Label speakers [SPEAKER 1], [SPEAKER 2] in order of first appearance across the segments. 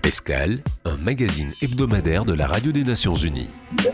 [SPEAKER 1] Escale, un magazine hebdomadaire de la Radio des Nations Unies.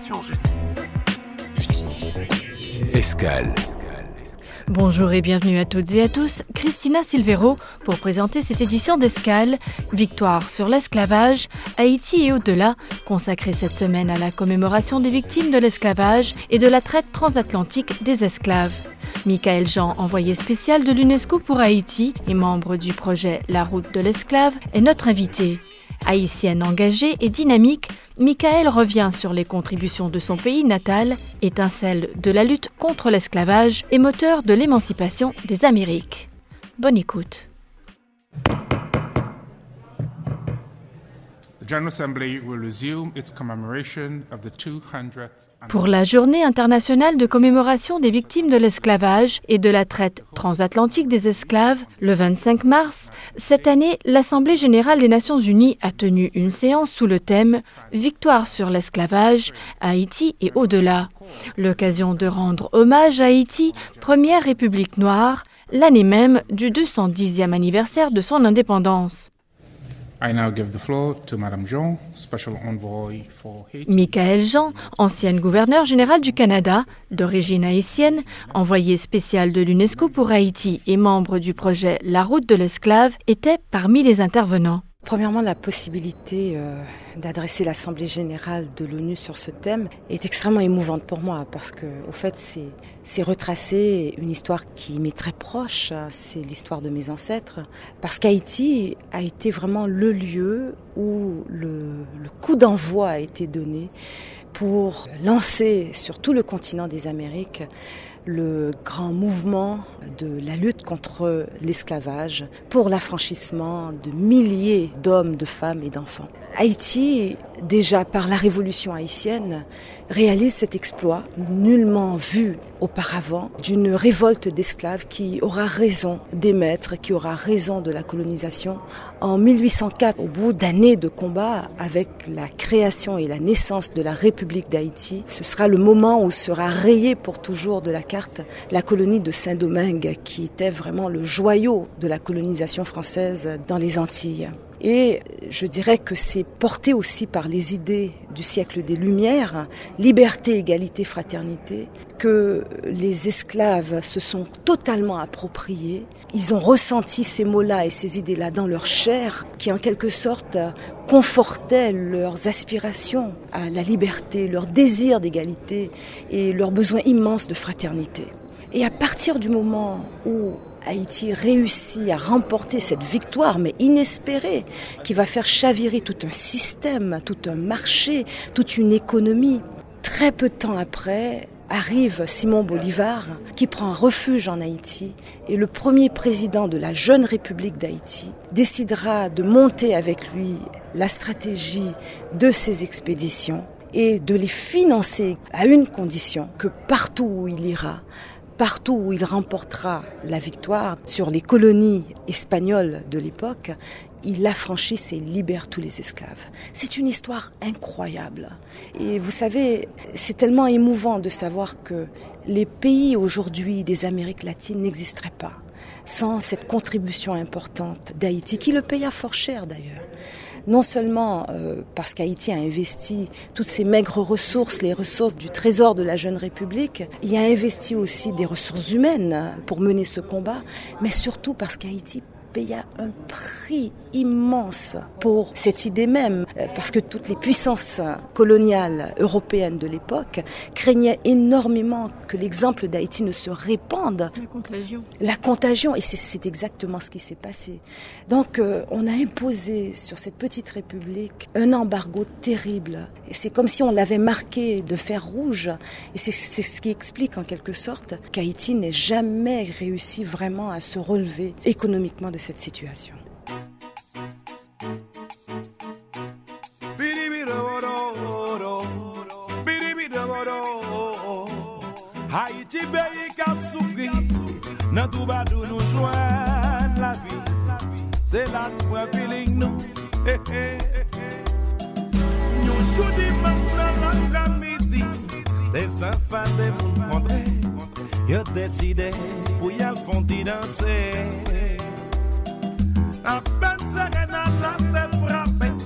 [SPEAKER 1] Escale.
[SPEAKER 2] Bonjour et bienvenue à toutes et à tous, Christina Silvero pour présenter cette édition d'Escale, Victoire sur l'esclavage, Haïti et au-delà, consacrée cette semaine à la commémoration des victimes de l'esclavage et de la traite transatlantique des esclaves. Michaël Jean, envoyé spécial de l'UNESCO pour Haïti et membre du projet La Route de l'esclave, est notre invité. Haïtienne engagée et dynamique, Michaël revient sur les contributions de son pays natal, étincelle de la lutte contre l'esclavage et moteur de l'émancipation des Amériques. Bonne écoute. Pour la Journée internationale de commémoration des victimes de l'esclavage et de la traite transatlantique des esclaves, le 25 mars, cette année, l'Assemblée générale des Nations unies a tenu une séance sous le thème « Victoire sur l'esclavage, Haïti et au-delà ». L'occasion de rendre hommage à Haïti, première république noire, l'année même du 210e anniversaire de son indépendance.
[SPEAKER 3] I now give the floor to Madame Jean, Special Envoy for Haiti.
[SPEAKER 2] Michaël Jean, ancienne gouverneure générale du Canada, d'origine haïtienne, envoyée spéciale de l'UNESCO pour Haïti et membre du projet La Route de l'esclave, était parmi les intervenants.
[SPEAKER 4] Premièrement, la possibilité d'adresser l'Assemblée générale de l'ONU sur ce thème est extrêmement émouvante pour moi parce que, au fait, c'est retracer une histoire qui m'est très proche, c'est l'histoire de mes ancêtres. Parce qu'Haïti a été vraiment le lieu où le coup d'envoi a été donné pour lancer sur tout le continent des Amériques le grand mouvement de la lutte contre l'esclavage pour l'affranchissement de milliers d'hommes, de femmes et d'enfants. Haïti, déjà par la révolution haïtienne, réalise cet exploit nullement vu auparavant d'une révolte d'esclaves qui aura raison d'émettre, qui aura raison de la colonisation. En 1804, au bout d'années de combat, avec la création et la naissance de la République d'Haïti, ce sera le moment où sera rayée pour toujours de la carte la colonie de Saint-Domingue, qui était vraiment le joyau de la colonisation française dans les Antilles. Et je dirais que c'est porté aussi par les idées du siècle des Lumières, liberté, égalité, fraternité, que les esclaves se sont totalement appropriés. Ils ont ressenti ces mots-là et ces idées-là dans leur chair, qui en quelque sorte confortaient leurs aspirations à la liberté, leur désir d'égalité et leur besoin immense de fraternité. Et à partir du moment où Haïti réussit à remporter cette victoire, mais inespérée, qui va faire chavirer tout un système, tout un marché, toute une économie. Très peu de temps après, arrive Simon Bolivar, qui prend refuge en Haïti, et le premier président de la jeune République d'Haïti décidera de monter avec lui la stratégie de ces expéditions et de les financer à une condition, que partout où il ira, partout où il remportera la victoire sur les colonies espagnoles de l'époque, il affranchisse et libère tous les esclaves. C'est une histoire incroyable. Et vous savez, c'est tellement émouvant de savoir que les pays aujourd'hui des Amériques latines n'existeraient pas sans cette contribution importante d'Haïti, qui le paya fort cher d'ailleurs. Non seulement parce qu'Haïti a investi toutes ses maigres ressources, les ressources du trésor de la jeune République, il a investi aussi des ressources humaines pour mener ce combat, mais surtout parce qu'Haïti paya un prix immense pour cette idée même, parce que toutes les puissances coloniales européennes de l'époque craignaient énormément que l'exemple d'Haïti ne se répande. La contagion, et c'est exactement ce qui s'est passé. Donc on a imposé sur cette petite république un embargo terrible, et c'est comme si on l'avait marqué de fer rouge, et c'est ce qui explique en quelque sorte qu'Haïti n'ait jamais réussi vraiment à se relever économiquement de cette situation.
[SPEAKER 5] Haïti pays qui a souffri, dans tout badou nous joignent la vie. C'est là que feeling nous. Nous jouons dimanche dans l'après-midi. Destin face des mondes contrés. Yo décidé pour y aller font danser. À peine serena la tête frappée,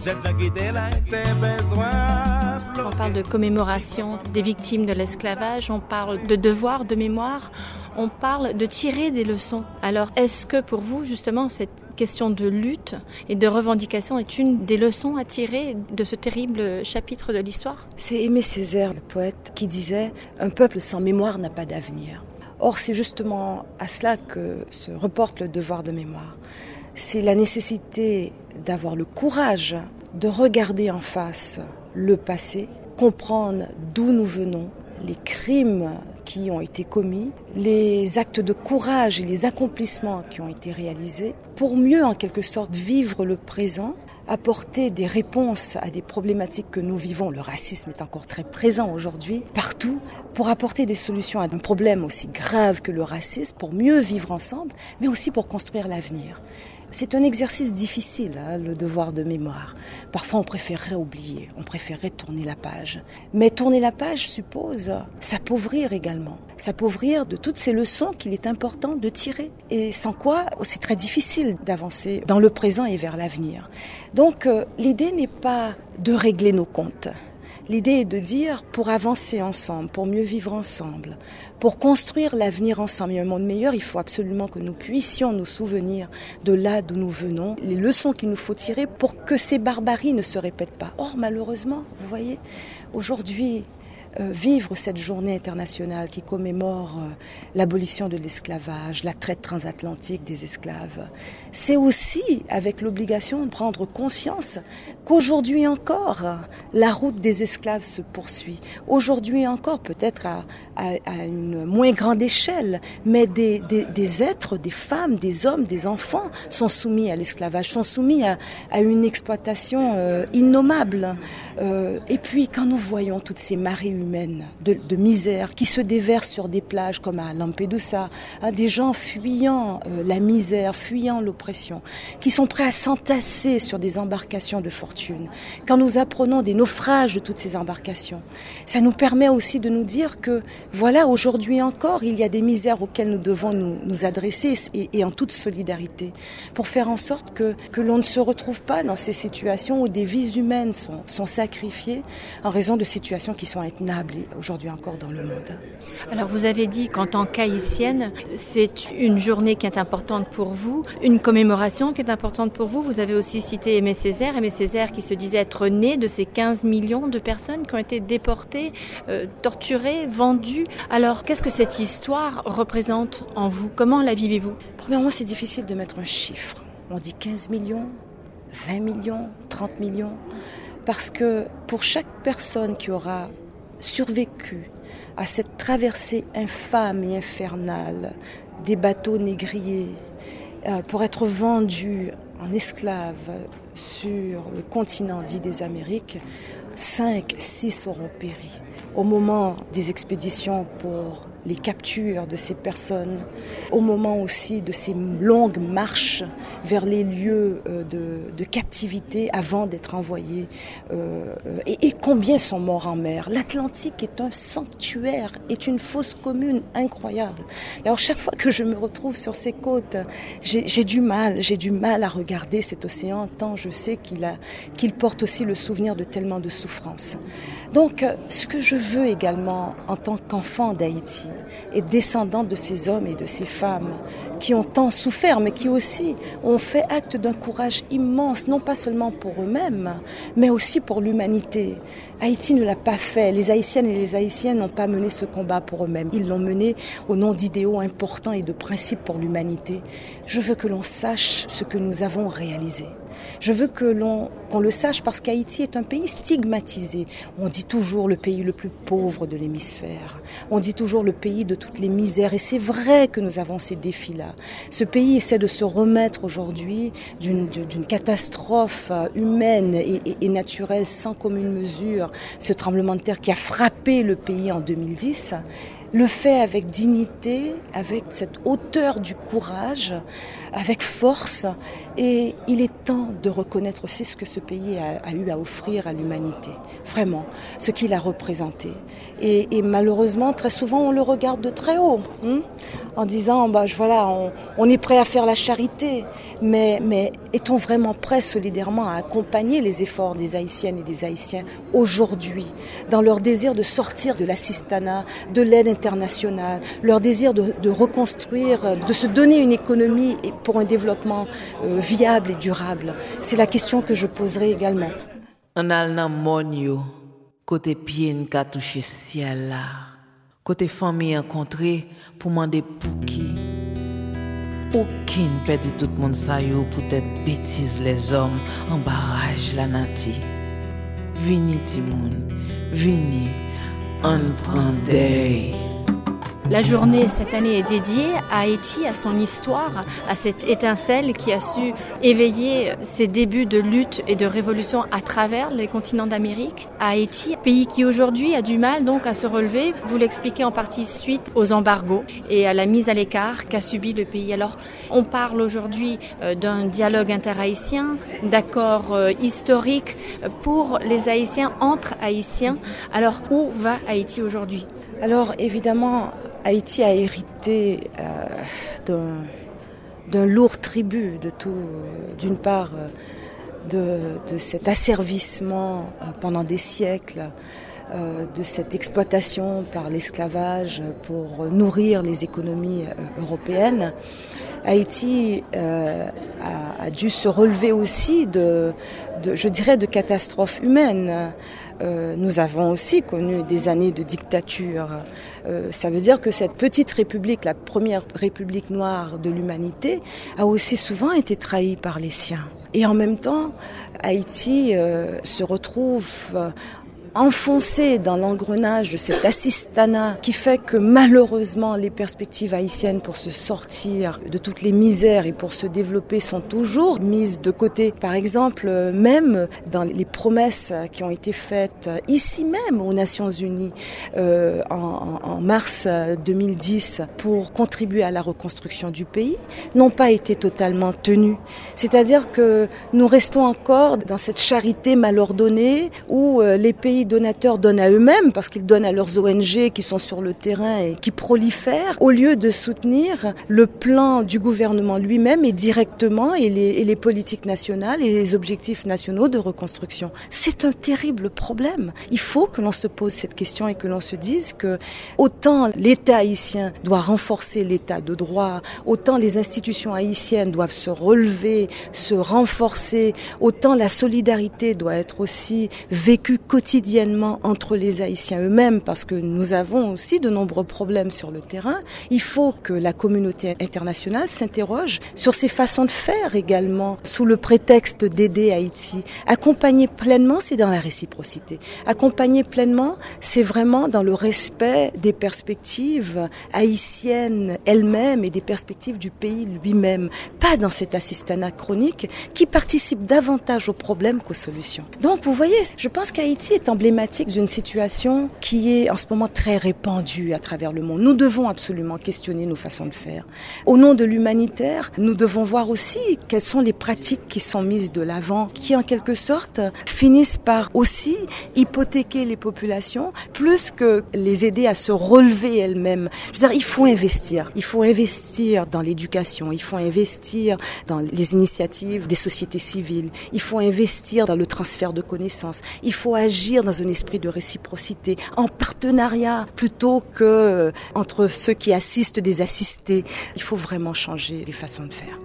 [SPEAKER 2] On parle de commémoration des victimes de l'esclavage, on parle de devoir de mémoire, on parle de tirer des leçons. Alors, est-ce que pour vous, justement, cette question de lutte et de revendication est une des leçons à tirer de ce terrible chapitre de l'histoire ?
[SPEAKER 4] C'est Aimé Césaire, le poète, qui disait « Un peuple sans mémoire n'a pas d'avenir ». Or, c'est justement à cela que se reporte le devoir de mémoire. C'est la nécessité d'avoir le courage de regarder en face le passé, comprendre d'où nous venons, les crimes qui ont été commis, les actes de courage et les accomplissements qui ont été réalisés, pour mieux en quelque sorte vivre le présent, apporter des réponses à des problématiques que nous vivons. Le racisme est encore très présent aujourd'hui, partout, pour apporter des solutions à un problème aussi grave que le racisme, pour mieux vivre ensemble, mais aussi pour construire l'avenir. C'est un exercice difficile, le devoir de mémoire. Parfois, on préférerait oublier, on préférerait tourner la page. Mais tourner la page suppose s'appauvrir également. S'appauvrir de toutes ces leçons qu'il est important de tirer. Et sans quoi, c'est très difficile d'avancer dans le présent et vers l'avenir. Donc, l'idée n'est pas de régler nos comptes. L'idée est de dire, pour avancer ensemble, pour mieux vivre ensemble, pour construire l'avenir ensemble et un monde meilleur, il faut absolument que nous puissions nous souvenir de là d'où nous venons, les leçons qu'il nous faut tirer pour que ces barbaries ne se répètent pas. Or, malheureusement, vous voyez, aujourd'hui, vivre cette journée internationale qui commémore l'abolition de l'esclavage, la traite transatlantique des esclaves, c'est aussi avec l'obligation de prendre conscience qu'aujourd'hui encore, la route des esclaves se poursuit. Aujourd'hui encore, peut-être à une moins grande échelle, mais des êtres, des femmes, des hommes, des enfants sont soumis à l'esclavage, sont soumis à une exploitation innommable. Et puis, quand nous voyons toutes ces marées humaines de misère qui se déversent sur des plages comme à Lampedusa, des gens fuyant la misère, fuyant l'oppression, qui sont prêts à s'entasser sur des embarcations de fortune. Quand nous apprenons des naufrages de toutes ces embarcations, ça nous permet aussi de nous dire que voilà, aujourd'hui encore, il y a des misères auxquelles nous devons nous adresser et en toute solidarité pour faire en sorte que l'on ne se retrouve pas dans ces situations où des vies humaines sont sacrifiées en raison de situations qui sont intenables aujourd'hui encore dans le monde.
[SPEAKER 2] Alors vous avez dit qu'en tant qu'haïtienne, c'est une journée qui est importante pour vous, une commémoration qui est importante pour vous. Vous avez aussi cité Aimé Césaire qui se disait être né de ces 15 millions de personnes qui ont été déportées, torturées, vendues. Alors qu'est-ce que cette histoire représente en vous ? Comment la vivez-vous ?
[SPEAKER 4] Premièrement, c'est difficile de mettre un chiffre. On dit 15 millions, 20 millions, 30 millions. Parce que pour chaque personne qui aura survécu à cette traversée infâme et infernale des bateaux négriers pour être vendus en esclaves sur le continent dit des Amériques, 5, 6 auront péri. Au moment des expéditions pour les captures de ces personnes, au moment aussi de ces longues marches vers les lieux de captivité avant d'être envoyés. Et combien sont morts en mer ? L'Atlantique est un sanctuaire, est une fosse commune incroyable. Alors chaque fois que je me retrouve sur ces côtes, j'ai du mal à regarder cet océan, tant je sais qu'il porte aussi le souvenir de tellement de souffrances. Donc, ce que je veux également en tant qu'enfant d'Haïti et descendante de ces hommes et de ces femmes qui ont tant souffert, mais qui aussi ont fait acte d'un courage immense, non pas seulement pour eux-mêmes, mais aussi pour l'humanité. Haïti ne l'a pas fait. Les Haïtiennes et les Haïtiens n'ont pas mené ce combat pour eux-mêmes. Ils l'ont mené au nom d'idéaux importants et de principes pour l'humanité. Je veux que l'on sache ce que nous avons réalisé. Je veux qu'on le sache parce qu'Haïti est un pays stigmatisé. On dit toujours le pays le plus pauvre de l'hémisphère. On dit toujours le pays de toutes les misères. Et c'est vrai que nous avons ces défis-là. Ce pays essaie de se remettre aujourd'hui d'une catastrophe humaine et naturelle sans commune mesure. Ce tremblement de terre qui a frappé le pays en 2010. Le fait avec dignité, avec cette hauteur du courage, avec force. Et il est temps de reconnaître aussi ce que ce pays a eu à offrir à l'humanité, vraiment, ce qu'il a représenté. Et malheureusement, très souvent, on le regarde de très haut, en disant, on est prêt à faire la charité, mais est-on vraiment prêt solidairement à accompagner les efforts des Haïtiennes et des Haïtiens aujourd'hui, dans leur désir de sortir de l'assistanat, de l'aide internationale, leur désir de reconstruire, de se donner une économie pour un développement viable et durable. C'est la question que je poserai également.
[SPEAKER 6] On a le monde yo, côté pied n'ka touché ciel là, côté famille rencontré pour demander pour qui. Aucune perdit tout le monde ça yo peut-être bêtise les hommes en barrage la nati. Vini Timoun, vini, on prend deuil.
[SPEAKER 2] La journée cette année est dédiée à Haïti, à son histoire, à cette étincelle qui a su éveiller ses débuts de lutte et de révolution à travers les continents d'Amérique. À Haïti, pays qui aujourd'hui a du mal donc à se relever, vous l'expliquez en partie suite aux embargos et à la mise à l'écart qu'a subi le pays. Alors on parle aujourd'hui d'un dialogue interhaïtien, d'accords historiques pour les Haïtiens, entre Haïtiens. Alors où va Haïti aujourd'hui ?
[SPEAKER 4] Alors évidemment, Haïti a hérité d'un lourd tribut d'une part de cet asservissement pendant des siècles, de cette exploitation par l'esclavage pour nourrir les économies européennes. Haïti a dû se relever aussi de catastrophes humaines. Nous avons aussi connu des années de dictature. Ça veut dire que cette petite république, la première république noire de l'humanité, a aussi souvent été trahie par les siens. Et en même temps, Haïti se retrouve enfoncé dans l'engrenage de cet assistanat qui fait que malheureusement les perspectives haïtiennes pour se sortir de toutes les misères et pour se développer sont toujours mises de côté. Par exemple, même dans les promesses qui ont été faites ici même aux Nations Unies en mars 2010 pour contribuer à la reconstruction du pays, n'ont pas été totalement tenues. C'est-à-dire que nous restons encore dans cette charité mal ordonnée où les pays donateurs donnent à eux-mêmes parce qu'ils donnent à leurs ONG qui sont sur le terrain et qui prolifèrent au lieu de soutenir le plan du gouvernement lui-même et directement et les politiques nationales et les objectifs nationaux de reconstruction. C'est un terrible problème. Il faut que l'on se pose cette question et que l'on se dise que autant l'État haïtien doit renforcer l'État de droit, autant les institutions haïtiennes doivent se relever, se renforcer, autant la solidarité doit être aussi vécue quotidiennement entre les Haïtiens eux-mêmes parce que nous avons aussi de nombreux problèmes sur le terrain. Il faut que la communauté internationale s'interroge sur ses façons de faire également sous le prétexte d'aider Haïti. Accompagner pleinement, c'est dans la réciprocité. Accompagner pleinement, c'est vraiment dans le respect des perspectives haïtiennes elles-mêmes et des perspectives du pays lui-même. Pas dans cet assistanat chronique qui participe davantage aux problèmes qu'aux solutions. Donc vous voyez, je pense qu'Haïti est emblématique d'une situation qui est en ce moment très répandue à travers le monde. Nous devons absolument questionner nos façons de faire. Au nom de l'humanitaire, nous devons voir aussi quelles sont les pratiques qui sont mises de l'avant, qui en quelque sorte finissent par aussi hypothéquer les populations plus que les aider à se relever elles-mêmes. Je veux dire, il faut investir. Il faut investir dans l'éducation, il faut investir dans les initiatives des sociétés civiles, il faut investir dans le transfert de connaissances, il faut agir dans un esprit de réciprocité, en partenariat plutôt que entre ceux qui assistent des assistés. Il faut vraiment changer les façons de faire.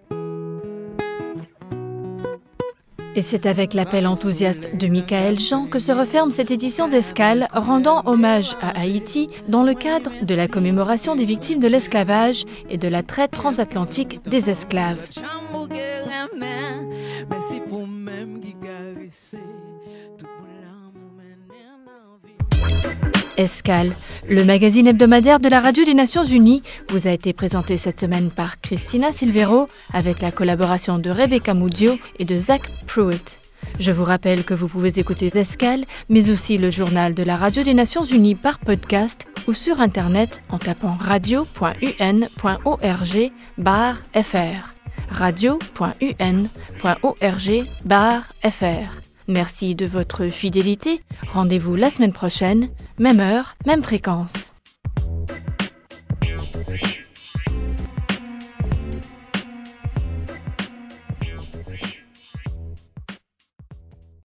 [SPEAKER 2] Et c'est avec l'appel enthousiaste de Michaël Jean que se referme cette édition d'Escale, rendant hommage à Haïti dans le cadre de la commémoration des victimes de l'esclavage et de la traite transatlantique des esclaves. Escale, le magazine hebdomadaire de la Radio des Nations Unies, vous a été présenté cette semaine par Christina Silvero avec la collaboration de Rebecca Moudio et de Zach Pruitt. Je vous rappelle que vous pouvez écouter Escale, mais aussi le journal de la Radio des Nations Unies par podcast ou sur Internet en tapant radio.un.org/fr. radio.un.org/fr. Merci de votre fidélité. Rendez-vous la semaine prochaine, même heure, même fréquence.